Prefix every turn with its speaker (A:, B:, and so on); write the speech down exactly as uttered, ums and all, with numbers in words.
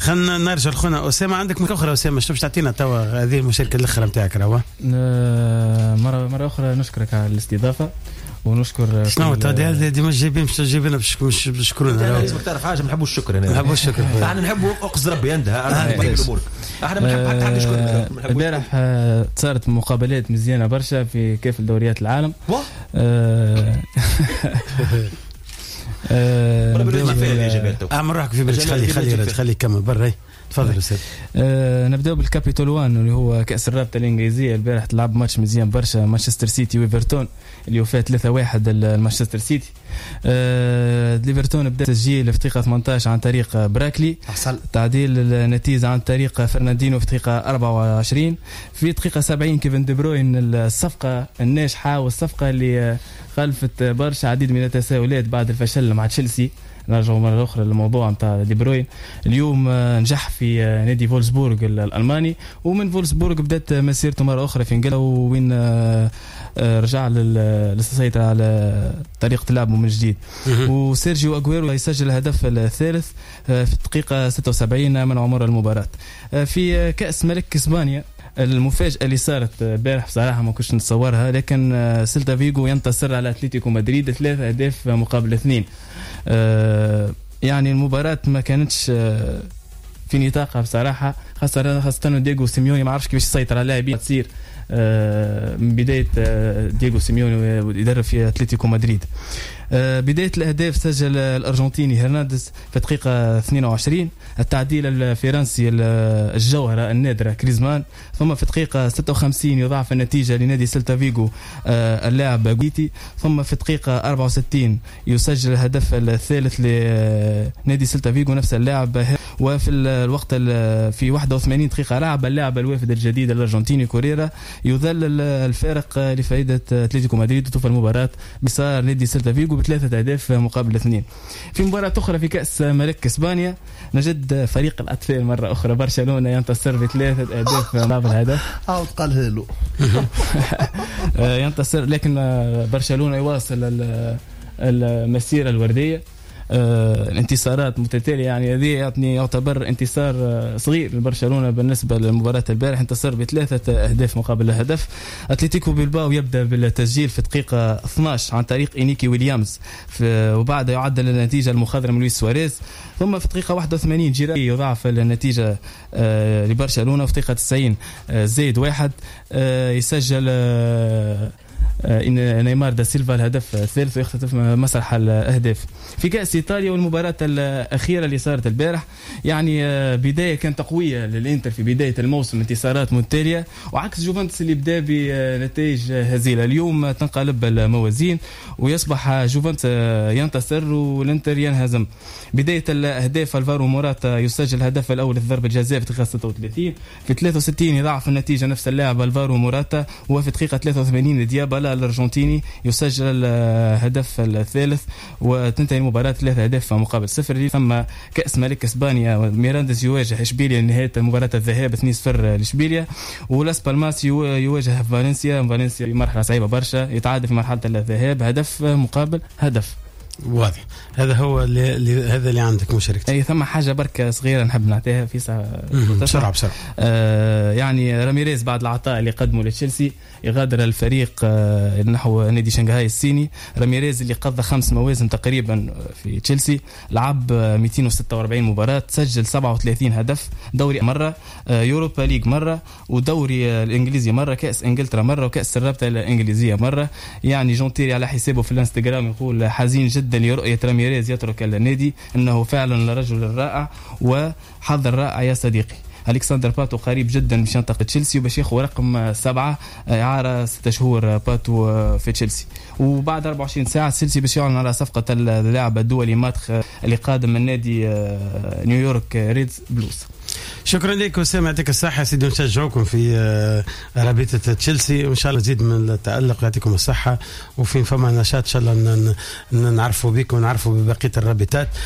A: خلنا نرجع لخونا أسامة. عندك مشكلة أخرى أسامة شو باش تعطينا توا هذه المشاركة الأخرى متاعك راهو؟
B: مرة مرة أخرى نشكرك على الاستضافة ونشكر
A: شنو تادي هذه ديما جايبين مش جايبين باش مش بشكرونا.
C: انا لازمك تعرف حاجه ما نحبوش الشكر. انا
A: ما نحبوش الشكر.
C: احنا نحبوا اقص ربي عندها انا نحب الامور. احنا ما نحب حد يشكرنا.
B: البارح صارت مقابلات مزيانه برشا في كاف دوريات العالم.
C: واه
A: اعمل روحك في بالك. خلي خلي خلي كمل برا. تفضل استاذ.
B: أه نبداو بالكابيتال وان اللي هو كاس الرابطه الانجليزيه. البارح تلعب ماتش مزيان برشا مانشستر سيتي وإيفرتون اللي وفات ثلاثة واحد لمانشستر سيتي. أه ليفرتون بدا تسجيل في دقيقه ثمانية عشر عن طريق براكلي.
C: أحسن.
B: تعديل النتيجه عن طريق فرناندينو في دقيقه أربعة وعشرين. في دقيقه سبعين كيفن دي بروين الصفقه الناجحه والصفقه اللي خلفت برشا عديد من التساؤلات بعد الفشل مع تشيلسي. نرجعوا مرة أخرى للموضوع متاع دي بروين. اليوم نجح في نادي فولسبورغ الألماني ومن فولسبورغ بدأت مسيرته مرة أخرى في إنجلترا وين رجع للسيطرة على طريقة لعبه من جديد. وسيرجيو أغويرو يسجل الهدف الثالث في الدقيقة ستة وسبعين من عمر المباراة. في كأس ملك إسبانيا المفاجأة اللي صارت بارح بصراحة ما كنتش نتصورها لكن سيلتا فيغو ينتصر على أتلتيكو مدريد ثلاثة أهداف مقابل اثنين. يعني المباراة ما كانتش في نطاقها بصراحة خاصة خاصة دييغو سيميوني ما عرفش كيفاش يسيطر على اللاعبين تصير من بداية دييغو سيميوني يدرب في أتلتيكو مدريد. بداية الأهداف سجل الأرجنتيني هرنانديز في الدقيقة اثنين وعشرين. التعديل الفرنسي الجوهرة النادرة كريزمان. ثم في الدقيقة ستة وخمسين يضاعف النتيجة لنادي سيلتا فيغو اللاعب غويتي. ثم في الدقيقة أربعة وستين يسجل الهدف الثالث لنادي سيلتا فيغو نفس اللاعب. وفي الوقت في واحد وثمانين دقيقة لعب اللاعب الوافد الجديد الأرجنتيني كوريرا يذلل الفارق لفائدة أتلتيكو مدريد وتوفى المباراة بصار نادي سيلتا فيغو بثلاثة أهداف مقابل اثنين. في مباراة أخرى في كأس ملك إسبانيا نجد فريق الأطفال مرة أخرى برشلونة ينتصر بثلاثة أهداف مقابل هدف.
C: أو تقال له
B: ينتصر لكن برشلونة يواصل المسيرة الوردية. آه، الانتصارات متتالية يعني هذه يعني يعتبر انتصار آه، صغير لبرشلونة بالنسبة للمباراة البارح. انتصر بثلاثة أهداف مقابل هدف. أتلتيكو بيلباو يبدأ بالتسجيل في دقيقة اثني عشر عن طريق إنيكي ويليامز وبعد يعدل النتيجة المخضرم لويس سواريز. ثم في دقيقة واحد وثمانين جيراري يضاعف النتيجة آه، لبرشلونة. في دقيقة تسعين آه، زيد واحد آه، يسجل آه إن نيمار دا سيلفا الهدف الثالث ويختتم مسرح الأهداف. في كأس إيطاليا والمباراة الأخيرة اللي صارت البارح يعني بداية كانت قوية للإنتر في بداية الموسم انتصارات متتالية وعكس جوفنتوس اللي بدأ بنتائج هزيلة. اليوم تنقلب الموازين ويصبح جوفنتوس ينتصر والإنتر ينهزم. بداية الأهداف الفارو موراتا يسجل الهدف الأول في ضربة جزاء في دقيقة ستة وثلاثين. في ثلاثة وستين يضاعف النتيجة نفس اللاعب الفارو موراتا. وفي دقيقة ثلاثة وثمانين ديابالا الأرجنتيني يسجل الهدف الثالث وتنتهي المباراة ثلاثة أهداف مقابل صفر. ثم كأس ملك إسبانيا ميرانديز يواجه إشبيليا نهاية مباراة الذهاب اثنين صفر لإشبيليا. ولاس بالماس يواجه فالنسيا. فالنسيا في مرحلة صعيبة برشا يتعادل في مرحلة الذهاب هدف مقابل هدف.
A: واضح. هذا هو اللي هذا اللي عندك مشاركة.
B: اي ثم حاجه بركه صغيره نحب نعطيها في ساعه
A: بسرعه بسرعه.
B: آه يعني راميريز بعد العطاء اللي قدمه لتشيلسي يغادر الفريق آه نحو نادي شنغهاي الصيني. راميريز اللي قضى خمس مواسم تقريبا في تشيلسي لعب مئتين وستة وأربعين مباراه سجل سبعة وثلاثين هدف. دوري مره آه يوروبا ليج مره ودوري آه الانجليزي مره كاس انجلترا مره وكاس الرابطه الانجليزيه مره. يعني جون تيري على حسابه في الانستغرام يقول حزين جدا لرؤيه راميريز يترك النادي انه فعلا رجل رائع وحظ رائع يا صديقي. ألكسندر باتو قريب جدا باش ينتقل تشيلسي وباش ياخذ رقم سبعة إعارة ستة شهور باتو في تشيلسي. وبعد أربعة وعشرين ساعة تشيلسي باش يعلن على صفقة اللاعب الدولي ماتخ اللي قادم من نادي نيويورك ريدز بلوز.
A: شكرا لك وسام يعطيك الصحة سيدي نشجعكم في رابطة تشيلسي وإن شاء الله زيد من التألق يعطيكم الصحة وفي فما نشاط إن شاء الله نعرفوا بكم ونعرفوا ببقية الرابطات.